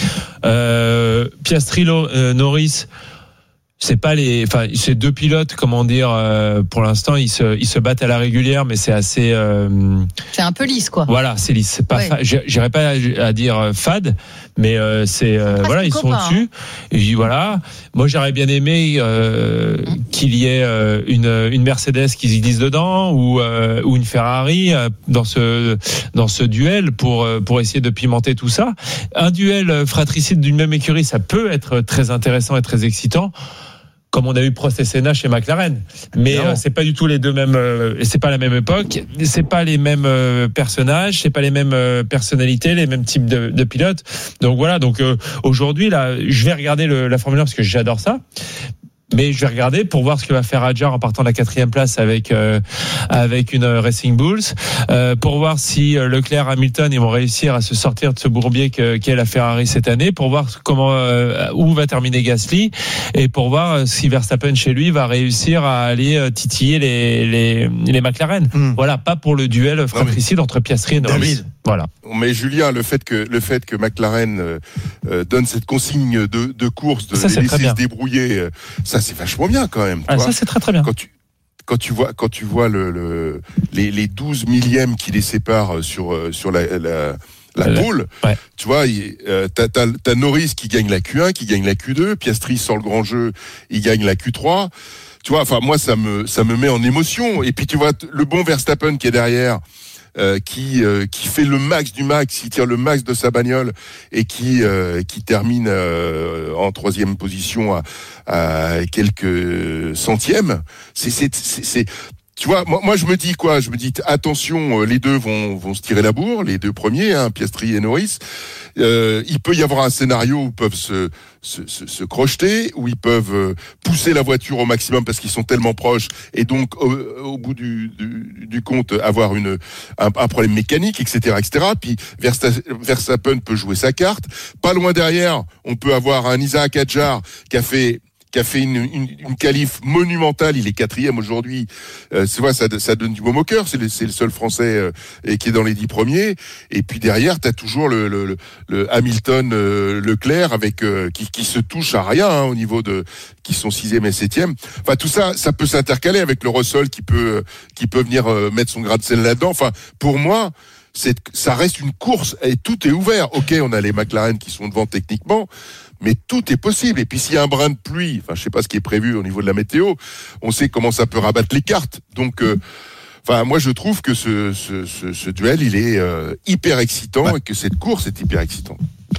Euh, Piastri, euh, Norris, c'est pas les, enfin c'est deux pilotes, comment dire, euh, pour l'instant ils se ils se battent à la régulière, mais c'est assez. Euh, c'est un peu lisse, quoi. Voilà, c'est lisse. C'est pas, ouais. fa- j'irais pas à, à dire fade, mais euh, c'est euh, voilà, ils sont copain, dessus. Hein. Et voilà, moi j'aurais bien aimé euh, mmh. qu'il y ait euh, une une Mercedes qui se glisse dedans ou euh, ou une Ferrari euh, dans ce dans ce duel pour pour essayer de pimenter tout ça. Un duel fratricide d'une même écurie, ça peut être très intéressant et très excitant, comme on a eu Prost et Senna chez McLaren, mais euh, c'est pas du tout les deux mêmes, euh, c'est pas la même époque, c'est pas les mêmes euh, personnages, c'est pas les mêmes euh, personnalités, les mêmes types de, de pilotes. Donc voilà, donc euh, aujourd'hui là, je vais regarder le, la Formule un parce que j'adore ça. Mais je vais regarder pour voir ce que va faire Hadjar en partant de la quatrième place avec euh, avec une Racing Bulls, euh, pour voir si euh, Leclerc, Hamilton ils vont réussir à se sortir de ce bourbier que, qu'est la Ferrari cette année, pour voir comment euh, où va terminer Gasly et pour voir si Verstappen chez lui va réussir à aller euh, titiller les les les McLaren. Mm. Voilà, pas pour le duel fratricide entre Piastri et Norris. David. Voilà. Mais Julien, le fait que le fait que McLaren euh, euh, donne cette consigne de, de course, de ça, les laisser se débrouiller, euh, ça c'est vachement bien quand même. Ah, ça c'est très très bien. Quand tu quand tu vois quand tu vois le, le les, les douze millièmes qui les séparent sur sur la, la la pole, ouais. Tu vois, euh, t'as, t'as, t'as Norris qui gagne la Q un, qui gagne la Q deux, Piastri sort le grand jeu, il gagne la Q trois. Tu vois, enfin moi ça me ça me met en émotion. Et puis tu vois le bon Verstappen qui est derrière. Euh, qui euh, qui fait le max du max, qui tire le max de sa bagnole et qui euh, qui termine euh, en troisième position à, à quelques centièmes. C'est c'est c'est, c'est tu vois, moi, moi je me dis quoi ? Je me dis attention, les deux vont vont se tirer la bourre, les deux premiers, hein, Piastri et Norris. Euh, il peut y avoir un scénario où ils peuvent se, se, se, se crocheter, où ils peuvent euh, pousser la voiture au maximum parce qu'ils sont tellement proches et donc au, au bout du, du, du compte avoir une un, un problème mécanique, et cetera, et cetera. Puis Verstappen peut jouer sa carte. Pas loin derrière, on peut avoir un Isaac Hadjar qui a fait qui a fait une, une, une qualif monumentale, il est quatrième aujourd'hui. Euh, c'est vrai, ça, ça donne du baume au cœur. C'est le, c'est le seul Français euh, et qui est dans les dix premiers. Et puis derrière, t'as toujours le, le, le, le Hamilton, euh, Leclerc avec euh, qui, qui se touche à rien hein, au niveau de qui sont sixième et septième. Enfin, tout ça, ça peut s'intercaler avec le Russell qui peut qui peut venir euh, mettre son grain de sel là-dedans. Enfin, pour moi. C'est, ça reste une course et tout est ouvert. Ok, on a les McLaren qui sont devant techniquement, mais tout est possible. Et puis s'il y a un brin de pluie, enfin je sais pas ce qui est prévu au niveau de la météo, on sait comment ça peut rabattre les cartes. Donc, euh, enfin moi je trouve que ce, ce, ce, ce duel il est euh, hyper excitant ouais. Et que cette course est hyper excitante.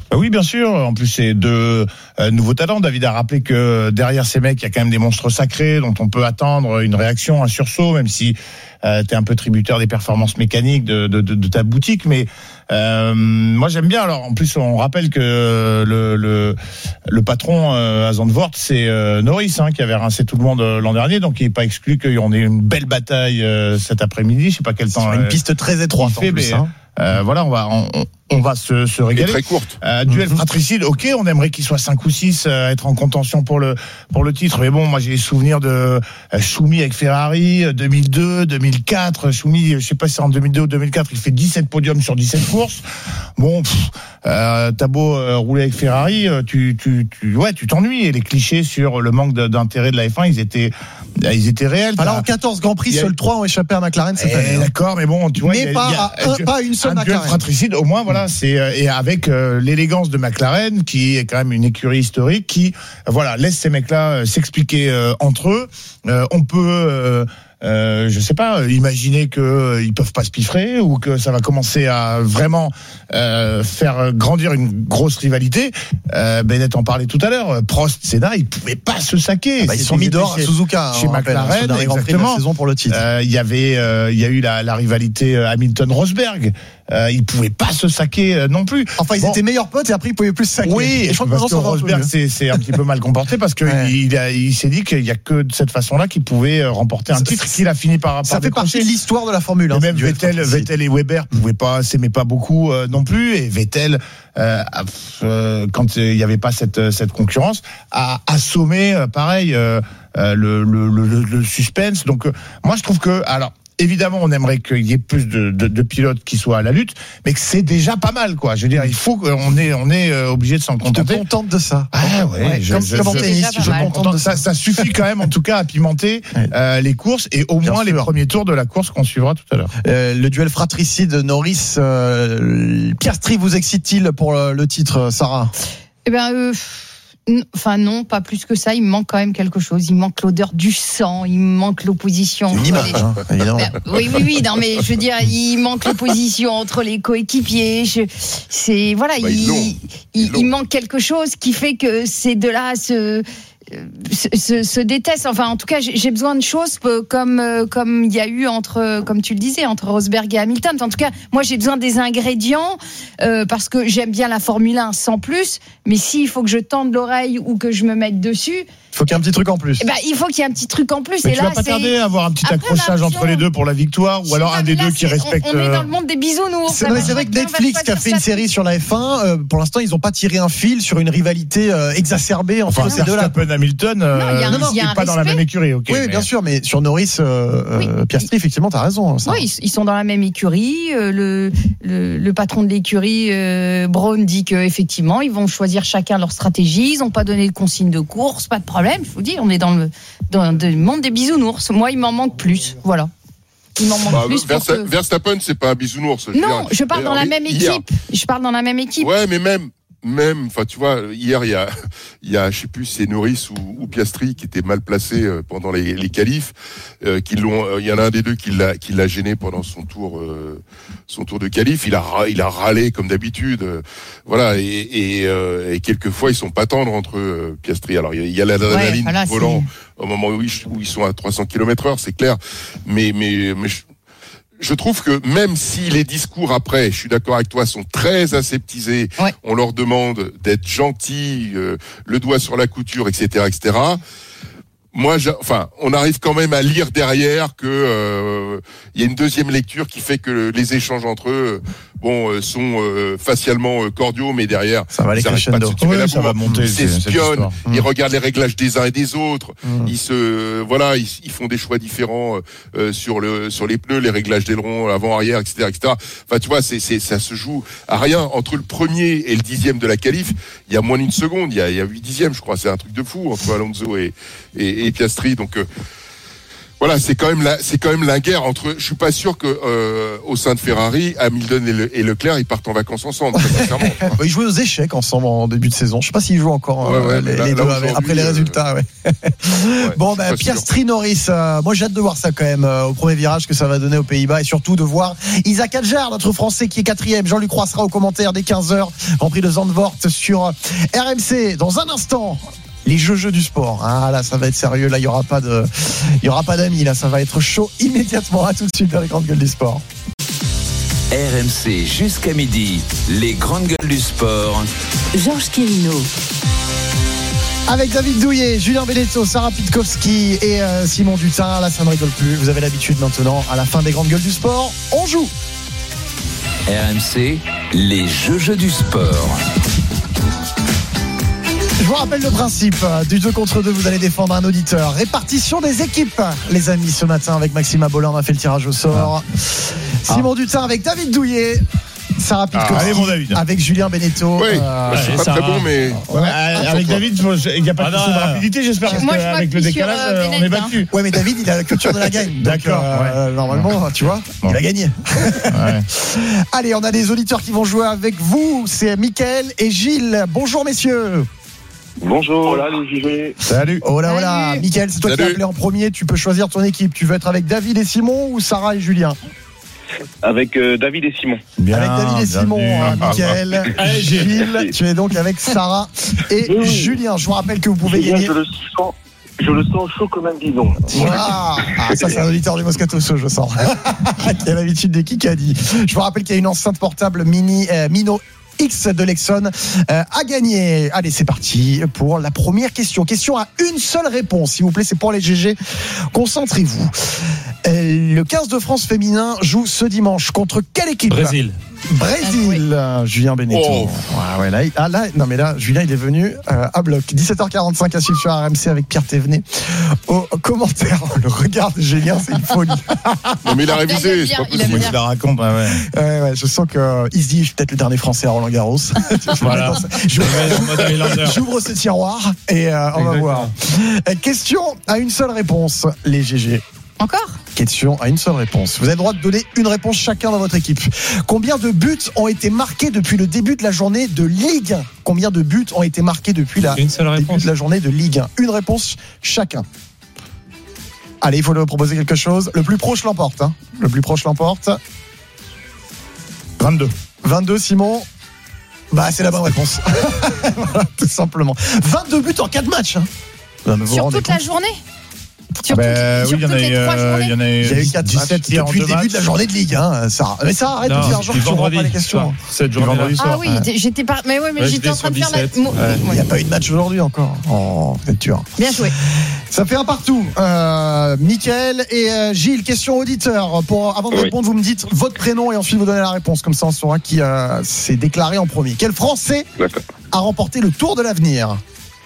Bah oui, bien sûr. En plus, c'est deux euh, nouveaux talents. David a rappelé que derrière ces mecs, il y a quand même des monstres sacrés dont on peut attendre une réaction, un sursaut, même si euh, tu es un peu tributaire des performances mécaniques de, de, de, de ta boutique. Mais euh, moi, j'aime bien. Alors, en plus, on rappelle que le, le, le patron euh, à Zandvoort, c'est euh, Norris, hein, qui avait rincé tout le monde euh, l'an dernier. Donc, il n'est pas exclu qu'on ait une belle bataille euh, cet après-midi. Je sais pas quel temps. Sur une piste très étroite fait, en plus. Mais, Hein. Euh, voilà, on va on, on va se, se régaler. Et très courte. Euh, duel fratricide, ok, on aimerait qu'il soit cinq ou six, euh, être en contention pour le pour le titre. Mais bon, moi j'ai les souvenirs de euh, Schumi avec Ferrari, deux mille deux, deux mille quatre. Schumi, je sais pas si c'est en deux mille deux ou deux mille quatre, il fait dix-sept podiums sur dix-sept courses. Bon, pff, euh, t'as beau euh, rouler avec Ferrari, euh, tu tu tu ouais, tu t'ennuies. Et les clichés sur le manque de, d'intérêt de la F un, ils étaient ils étaient réels. Alors en quatorze Grands Prix, seuls trois ont échappé à McLaren cette année. Eh, d'accord, mais bon, tu vois, mais il y a, pas, il y a, à un, pas une seule un duel McLaren. fratricide, au moins, voilà, c'est euh, et avec euh, l'élégance de McLaren, qui est quand même une écurie historique, qui euh, voilà laisse ces mecs-là euh, s'expliquer euh, entre eux. Euh, on peut euh, Euh, je sais pas, imaginer que euh, ils peuvent pas se piffrer ou que ça va commencer à vraiment euh, faire grandir une grosse rivalité. Euh, Bennett en parlait tout à l'heure. Prost, Senna, ils pouvaient pas se saquer. Ah bah, ils sont mis dehors à Suzuka chez hein, McLaren, rappelle, exactement. La saison pour le titre. Euh, Il y avait, euh, il y a eu la, la rivalité Hamilton-Rosberg. Euh, ils pouvaient pas se saquer euh, non plus. Enfin, ils bon. étaient meilleurs potes et après ils pouvaient plus se saquer. Oui, et je crois parce que, que Rosberg c'est, c'est un petit peu mal comporté parce que ouais. il, a, il s'est dit qu'il y a que de cette façon-là qu'il pouvait remporter un ça, titre qu'il a fini par. Ça par fait partie de l'histoire de la Formule. Hein, même Vettel, Vettel et Weber pouvaient pas s'aimer pas beaucoup euh, non plus et Vettel euh, euh, quand il y avait pas cette cette concurrence a assommé euh, pareil euh, euh, le, le, le, le suspense. Donc euh, moi je trouve que alors. Évidemment, on aimerait qu'il y ait plus de, de, de pilotes qui soient à la lutte, mais que c'est déjà pas mal, quoi. Je veux dire, il faut qu'on est, on est obligé de s'en contenter. Je te contente de ça. Ah ouais, ouais je, comme, je, comme en je, tennis, je, je contente de ça. Ça suffit quand même, en tout cas, à pimenter euh, les courses et au Bien moins sûr. les premiers tours de la course qu'on suivra tout à l'heure. Euh, le duel fratricide Norris, euh, Piastri vous excite-t-il pour le, le titre, Sarah? Eh ben, euh, enfin non, pas plus que ça. Il me manque quand même quelque chose. Il manque l'odeur du sang. Il me manque l'opposition. C'est une image, hein, évidemment. Ben, oui, oui, oui. Non, mais je veux dire, il manque l'opposition entre les coéquipiers. Je, c'est voilà, Bah, il, ils l'ont. il, Ils l'ont. il manque quelque chose qui fait que ces deux-là se Se, se, se détestent. Enfin, en tout cas, j'ai, j'ai besoin de choses comme euh, comme il y a eu entre, comme tu le disais, entre Rosberg et Hamilton. Enfin, en tout cas, moi, j'ai besoin des ingrédients euh, parce que j'aime bien la Formule un sans plus. Mais s'il faut que je tende l'oreille ou que je me mette dessus, il faut qu'il y ait un petit truc en plus. eh ben, il faut qu'il y ait un petit truc en plus. Mais et tu là, vas pas c'est... tarder à avoir un petit Après, accrochage ma entre option- les deux pour la victoire ou alors Je sais un pas, des mais deux là, qui c'est- respecte. On, on est euh, dans le monde des bisounours. C'est, Ça vrai, va, c'est vrai que chacun va Netflix qui a choisir fait une sa- série sur la F un, euh, pour l'instant ils n'ont pas tiré un fil sur une rivalité euh, exacerbée entre Enfin, ces deux-là. Verstappen, Hamilton, euh, Non, il y a un- non, il y a c'est un pas dans la respect. même écurie, ok. Oui, mais- bien sûr, mais sur Norris, euh, Oui. euh, Piastri, effectivement, t'as raison. Ça. Oui, ils, ils sont dans la même écurie. euh, Le, le, le patron de l'écurie, euh, Braun, dit qu'effectivement, ils vont choisir chacun leur stratégie. Ils n'ont pas donné de consigne de course, pas de problème. Je vous dis, on est dans le, dans le monde des bisounours. Moi, il m'en manque plus. Voilà. Il m'en manque Bah, plus. Pour Versta- que... Verstappen, c'est pas un bisounours. veux Non, dire. je parle dans la D'ailleurs, même hier- équipe. Je parle dans la même équipe. Ouais, mais même, même, enfin, tu vois, hier, il y a, il y a, je sais plus, si c'est Norris ou, ou Piastri qui était mal placé euh, pendant les, les qualifs, euh, qui l'ont, euh, il y en a un des deux qui l'a, qui l'a gêné pendant son tour, euh, son tour de qualif. Il a, ra- il a râlé comme d'habitude, euh, voilà, et, et, euh, et quelquefois ils sont pas tendres entre eux, euh, Piastri. Alors il y a, il y a l'adrénaline Ouais, voilà, du volant c'est- au moment où ils, où ils sont à trois cents kilomètres heure, c'est clair. Mais, mais, mais je, je trouve que même si les discours après, je suis d'accord avec toi, sont très aseptisés, Ouais. on leur demande d'être gentils, euh, le doigt sur la couture, et cetera, et cetera. Moi, j'a- enfin, on arrive quand même à lire derrière que euh, il y a une deuxième lecture qui fait que les échanges entre eux, bon, euh, sont euh, facialement euh, cordiaux, mais derrière, Ça va aller ils arrêtent pas de crescendo. se tirer Ouais, la ça va bourre. monter, Ils c'est- cette s'espionnent, histoire. ils regardent les réglages des uns et des autres, Mm. ils se, voilà, ils, ils font des choix différents euh, sur le sur les pneus, les réglages d'aileron avant-arrière, et cetera, et cetera. Enfin, tu vois, c'est c'est ça se joue à rien entre le premier et le dixième de la qualif. Il y a moins d'une seconde, il y a il y a huit dixièmes, je crois. C'est un truc de fou entre Alonso et et, et Piastri. Donc euh, Voilà, c'est quand même la, c'est quand même la guerre entre. Je suis pas sûr que euh, au sein de Ferrari, Hamilton et, le, et Leclerc, ils partent en vacances ensemble. Sincèrement. Ils jouaient aux échecs ensemble en début de saison. Je sais pas s'ils jouent encore ouais, ouais, euh, les, là, les là, deux avec, après les résultats. Ouais. ouais, bon, ben Piastri Norris. Euh, moi, j'ai hâte de voir ça quand même euh, au premier virage que ça va donner aux Pays-Bas et surtout de voir Isaac Hadjar, notre Français qui est quatrième. Jean-Luc Roy sera au commentaire dès quinze heures. Grand Prix de Zandvoort sur R M C. Dans un instant. Les jeux jeux du sport. Ah là, ça va être sérieux. Là, il y aura pas de, il y aura pas d'amis. Là, ça va être chaud immédiatement. À tout de suite dans les grandes gueules du sport. R M C jusqu'à midi. Les grandes gueules du sport. Georges Quirino. Avec David Douillet, Julien Benetto, Sarah Pitkowski et euh, Simon Dutin. Là, ça ne rigole plus. Vous avez l'habitude maintenant. À la fin des grandes gueules du sport, on joue. R M C, les jeux jeux du sport. Je vous rappelle le principe du deux contre deux, vous allez défendre un auditeur. Répartition des équipes, les amis, ce matin avec Maxime Abolin, on a fait le tirage au sort. Ah. Simon ah. Dutin avec David Douillet. Sarah Pitkowski ah, allez, bon, David. Avec Julien Benetto. Oui, euh, je suis pas Sarah. Très bon, mais. Ouais, ouais, ah, avec David, il n'y a pas ah, de question de rapidité, j'espère. Parce qu'avec le décalage, euh, on est battu. Ouais, mais David, il a la culture de la gagne. D'accord. Euh, ouais. Normalement, ouais. tu vois, bon. Il a gagné. Ouais. Allez, on a des auditeurs qui vont jouer avec vous. C'est Mickaël et Gilles. Bonjour, messieurs. Bonjour. Hola, les J G. Salut. Oh là, voilà. Mickaël, c'est toi Salut. Qui as appelé en premier. Tu peux choisir ton équipe. Tu veux être avec David et Simon ou Sarah et Julien? Avec euh, David et Simon. Bien, avec David et Simon, hein, Mickaël. Allez, Gilles, tu es donc avec Sarah et oui. Julien. Je vous rappelle que vous pouvez Julien, gagner. Je le sens. Je le sens chaud comme un bidon. Ah, ah, ça c'est un auditeur du Moscato Show, je sens. Qui a l'habitude des Kikadi. Je vous rappelle qu'il y a une enceinte portable mini euh, Mino X de Lexon euh, à gagner. Allez, c'est parti pour la première question. Question à une seule réponse, s'il vous plaît, c'est pour les G G. Concentrez-vous. Euh, le quinze de France féminin joue ce dimanche contre quelle équipe? Brésil. Brésil, ah, oui. Julien Benetto. Oh. Ah ouais, là, ah, là, non mais là, Julien il est venu euh, à bloc. dix-sept heures quarante-cinq à suivre sur R M C avec Pierre Thévenet. Au commentaire, le regard de Julien, c'est une folie. Non mais il a révisé, c'est pas possible. Moi qui la raconte, ah ouais. Ouais, ouais, je sens que euh, il se dit, je suis peut-être le dernier Français à Roland Garros. Voilà. J'ouvre ce tiroir et euh, on va voir. Question à une seule réponse, les G G. Encore ? Question à une seule réponse. Vous avez le droit de donner une réponse chacun dans votre équipe. Combien de buts ont été marqués depuis le début de la journée de Ligue un? Combien de buts ont été marqués depuis la une seule début de la journée de Ligue un? Une réponse chacun. Allez, il faut leur proposer quelque chose. Le plus proche l'emporte. Hein. Le plus proche l'emporte. vingt-deux. vingt-deux, Simon. Bah, c'est la bonne réponse. Voilà, tout simplement. vingt-deux buts en quatre matchs. Hein. Sur toute la journée? Sur, bah, toutes, oui, sur toutes les trois euh, journées. Il y en a eu, il y a eu quatre, dix-sept hier depuis le début matchs. De la journée de Ligue. Hein, ça. Mais ça arrête non, de faire genre que tu vois pas les questions. Cette journée vendredi soir. Ah oui, ouais. j'étais pas. Mais ouais, mais ouais, j'étais en train de faire dix-sept. la. Ouais. Il n'y a pas eu de match aujourd'hui encore. Oh, c'est dur. Bien joué. Ça fait un partout. Euh, Mickaël et euh, Gilles, question auditeur. Pour avant de oui. répondre, vous me dites votre prénom et ensuite vous donnez la réponse. Comme ça, on saura qui euh, s'est déclaré en premier. Quel Français D'accord. a remporté le Tour de l'Avenir?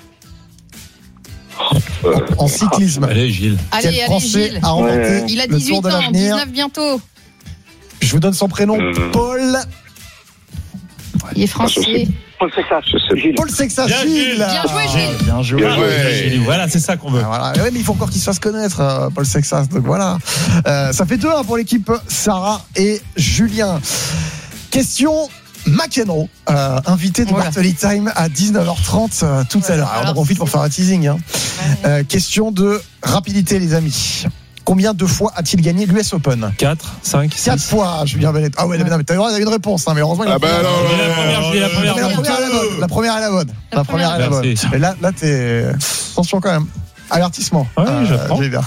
Euh, en, en cyclisme. Allez, Gilles. Quel allez, Français allez, Gilles. a remporté Il a dix-huit le Tour de ans, l'Avenir? dix-neuf bientôt. Je vous donne son prénom, euh... Paul. Il est français. Paul Sexas, Gilles. Paul Sexas, bien Gilles. Bien joué, Gilles. Bien joué. Bien joué. Gilles. Voilà, c'est ça qu'on veut. Ah, voilà. Ouais, mais il faut encore qu'il se fasse connaître, euh, Paul Sexas. Donc voilà. Euh, ça fait deux un pour l'équipe Sarah et Julien. Question McEnroe, euh, invité de voilà. Bartoli Time à dix-neuf heures trente euh, tout ouais, à l'heure. Alors, on en profite pour faire un teasing. Hein. Ouais. Euh, question de rapidité, les amis. Combien de fois a-t-il gagné l'U S Open? quatre, cinq, six. quatre fois, Julien Benetto. Ah ouais, ouais. mais t'as eu une réponse, hein, mais heureusement il a ah bah non, la première, la première, la première est la bonne. La première est la bonne. La première est la bonne. Et là, là, t'es. Attention quand même. Avertissement. Oui, euh, je prends. J'ai bien.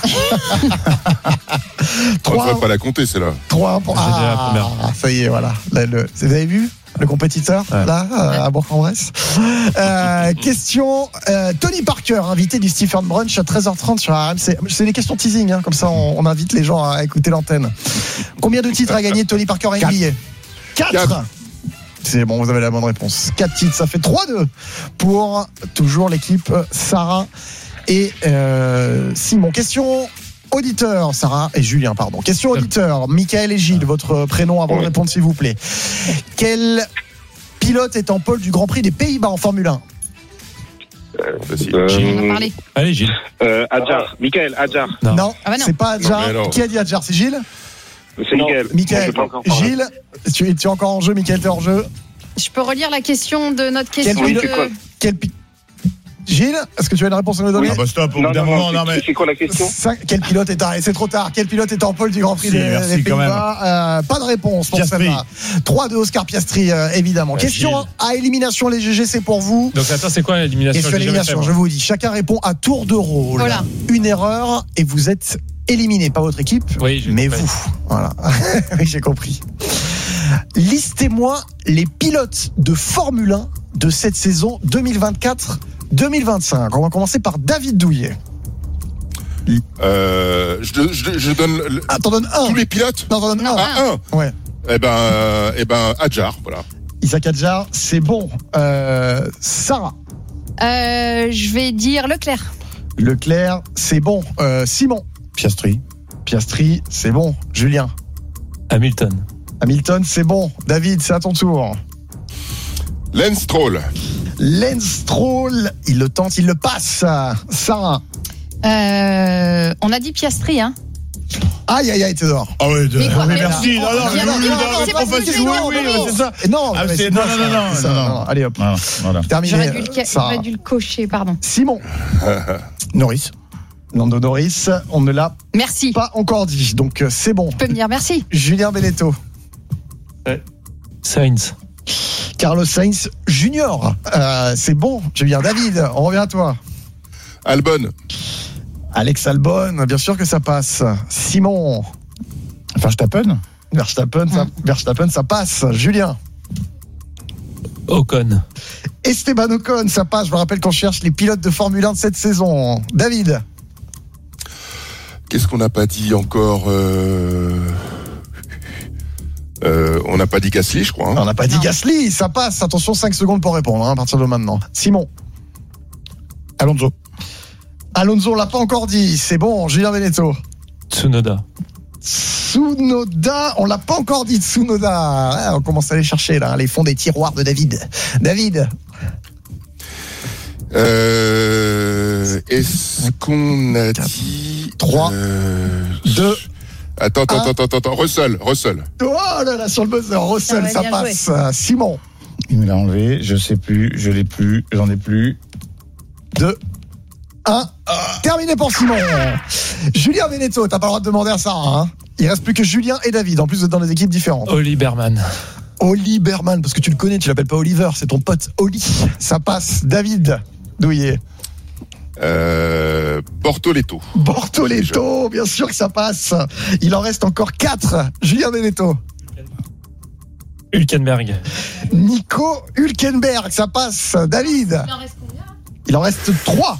On ne va pas la compter, c'est là. trois pour. Ah, ça y est, voilà. Là, le... Vous avez vu le compétiteur, ouais. là, à Bourg-en-Bresse. Euh, question, euh, Tony Parker, invité du Stephen Brunch à treize heures trente sur R M C. C'est des questions teasing, hein, comme ça on, on invite les gens à écouter l'antenne. Combien de titres a gagné Tony Parker en N B A? quatre. C'est bon, vous avez la bonne réponse. quatre titres, ça fait trois deux pour toujours l'équipe Sarah et euh, Simon. Question auditeur, Sarah et Julien, pardon. Question auditeur, Mickaël et Gilles, votre prénom avant de répondre s'il vous plaît. Quel pilote est en pole du Grand Prix des Pays-Bas en Formule un? Facile. Euh, On en a parlé. Allez, Gilles. euh, Adjar. Michael, Adjar. Non. Non, Ah bah non. c'est pas Non, mais Adjar. non. Qui a dit Adjar? C'est Gilles? C'est Michael. Michael. Je peux encore parler. Gilles, tu, tu es encore en jeu, Michael, t'es en jeu. Je peux relire la question de notre question. Quel c'est quoi que... Quel pi- Gilles, est-ce que tu as une réponse à nous donner? Ah bah stop, au Non, bout d'un non, moment, non, non c'est- mais. c'est quoi la question? Cinq- Quel pilote est arrêté? C'est trop tard. Quel pilote est en pole du Grand Prix Si, des, merci des quand Pays-Bas? Euh, Pas de réponse pour Piastri. celle-là. trois deux Oscar Piastri, euh, évidemment. Ah, Question Gilles. à élimination, les G G, c'est pour vous. Donc attends, c'est quoi l'élimination? Question à J'ai jamais élimination, fait, je moi. vous dis. Chacun répond à tour de rôle. Voilà. Une erreur et vous êtes éliminé. Pas votre équipe, Oui, j'ai mais compris. vous. Voilà. Oui, j'ai compris. Listez-moi les pilotes de Formule un de cette saison deux mille vingt-quatre deux mille vingt-cinq. On va commencer par David Douillet. Euh, je, je, je donne le- Ah, t'en donnes un. tous les pilotes. Non, t'en donnes un. Ah, un. Ouais. Eh ben, euh, eh ben, Adjar, voilà. Isaac Adjar, c'est bon. Euh, Sarah. Euh, je vais dire Leclerc. Leclerc, c'est bon. Euh, Simon. Piastri. Piastri, c'est bon. Julien. Hamilton. Hamilton, c'est bon. David, c'est à ton tour. Lance Stroll. Lance Stroll, il le tente, il le passe. Sarah. Euh, on a dit Piastri, hein. Aïe, aïe, aïe, Théodore. Ah ouais, de... Mais quoi, mais mais merci. on- Non, non, on vient oui, de oui, dire, non, c'est c'est pas trop possible, facile. Oui, non, oui, non, oui, non. c'est ça. Et non, Ah, mais c'est- c'est non, pas non, ça, non, c'est ça. non, non. Allez hop. Voilà, voilà. Terminé. J'aurais dû, le, ca- Sarah. j'aurais dû le cocher, pardon. Simon. Norris. Lando Norris, on ne l'a Merci. pas encore dit, donc euh, c'est bon. Tu peux me dire merci. Julien Benetto. Sainz. Carlos Sainz Junior. Euh, c'est bon, Julien. David, on revient à toi. Albon. Alex Albon, bien sûr que ça passe. Simon. Verstappen. Verstappen, ça, Verstappen, ça passe. Julien. Ocon. Esteban Ocon, ça passe. Je me rappelle qu'on cherche les pilotes de Formule un de cette saison. David. Qu'est-ce qu'on n'a pas dit encore euh... Euh, On n'a pas dit Gasly, je crois. hein. On n'a pas dit Non. Gasly, ça passe. Attention, cinq secondes pour répondre hein, à partir de maintenant. Simon. Alonso. Alonso, on l'a pas encore dit. C'est bon, Julien Benetto. Tsunoda. Tsunoda, on l'a pas encore dit. Tsunoda. Ouais, on commence à aller chercher là, les fonds des tiroirs de David. David. Euh, Est-ce qu'on a dit trois, euh... deux. Attends, attends, un. attends, attends, attends. Russell, Russell. Oh là là, sur le buzzer. Russell, Ouais, ça bien passe. Simon. Il me l'a enlevé. Je sais plus. Je l'ai plus. J'en ai plus. deux, un. Terminé pour Simon. Julien Benetto, t'as pas le droit de demander à Sarah. Hein. Il reste plus que Julien et David. En plus, vous êtes dans des équipes différentes. Oli Berman. Oli Berman, parce que tu le connais, tu l'appelles pas Oliver, c'est ton pote Oli. Ça passe. David Douillet. Euh, Bortoletto. Bortoletto, bien sûr que ça passe. Il en reste encore quatre. Julien Benetto. Hülkenberg. Nico Hülkenberg, ça passe. David. Il en reste combien? Il en reste trois.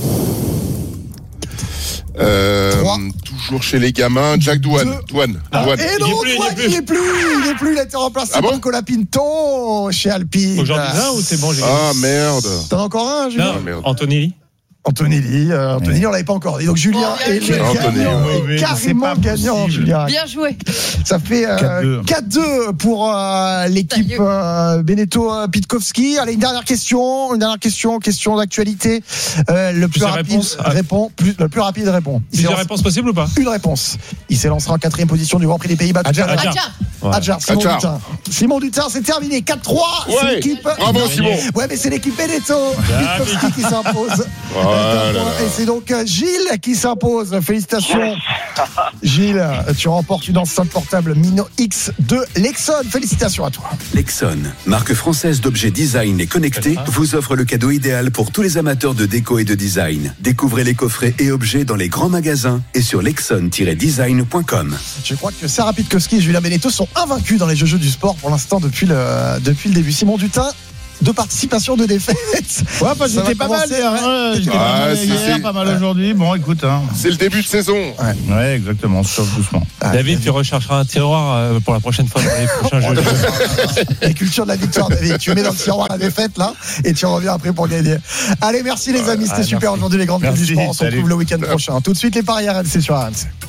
Euh, Trois. toujours chez les gamins. Jack Douane. Deux. Douane. Et Douane. non, Il est plus, il est Douane, plus. il est plus, il est plus, il a été remplacé Ah bon par Nicolas Pinto chez Alpine. Aujourd'hui, un ou c'est bon, j'ai Ah merde. T'en as encore un, Julien? Non, Ah, merde. Antonelli. Antonelli, euh, Antonelli, on l'avait pas encore dit. Donc Julien Oh, est bien le joué. Anthony, gagnant, ouais, mais carrément c'est pas gagnant, possible. Julien. Bien joué. Ça fait euh, quatre deux. quatre deux pour euh, l'équipe Salut. euh, Benetto euh, Pitkowski. Allez, une dernière question, une dernière question, question d'actualité. Euh, le plus Plusieurs rapide réponses. Ah. répond, plus, le plus rapide répond. Il Plusieurs s'élance- réponses possibles ou pas? Une réponse. Il s'élancera en quatrième position du Grand Prix des Pays-Bas. tout Adjar, à l'heure. Adjar. Adjar. Ouais. Adjar, Simon Adjar. Dutin. Simon Dutin, c'est terminé. quatre trois. C'est Ouais. l'équipe. Bravo, Simon. Ouais, mais c'est l'équipe Benetto Pitkowski qui s'impose. Voilà. Et c'est donc euh, Gilles qui s'impose. Félicitations. Gilles, tu remportes une enceinte portable Mino X de Lexon. Félicitations à toi. Lexon, marque française d'objets design et connectés, vous offre le cadeau idéal pour tous les amateurs de déco et de design. Découvrez les coffrets et objets dans les grands magasins et sur lexon tiret design point com. Je crois que Sarah Pitkowski et Julien Benetto sont invaincus dans les jeux du sport pour l'instant depuis le, depuis le début. Simon Dutin, deux participations, deux défaites. Ouais, bah, Ça va j'étais pas mal commencer, hier. ouais. hein. J'étais Ah, pas mal c'est- hier, c'est- pas mal aujourd'hui. Bon, écoute. Hein. C'est le début de saison. Ouais, exactement. On se chauffe doucement. Ah, David, tu rechercheras un tiroir euh, pour la prochaine fois dans les prochains jeux. La culture de la victoire, David. Tu mets dans le tiroir la défaite, là, et tu reviens après pour gagner. Allez, merci les amis. C'était Ah, super merci. aujourd'hui, les grandes gueules du Merci, sport. On se salut. retrouve le week-end prochain. Tout de suite, les paris R M C sur R M C.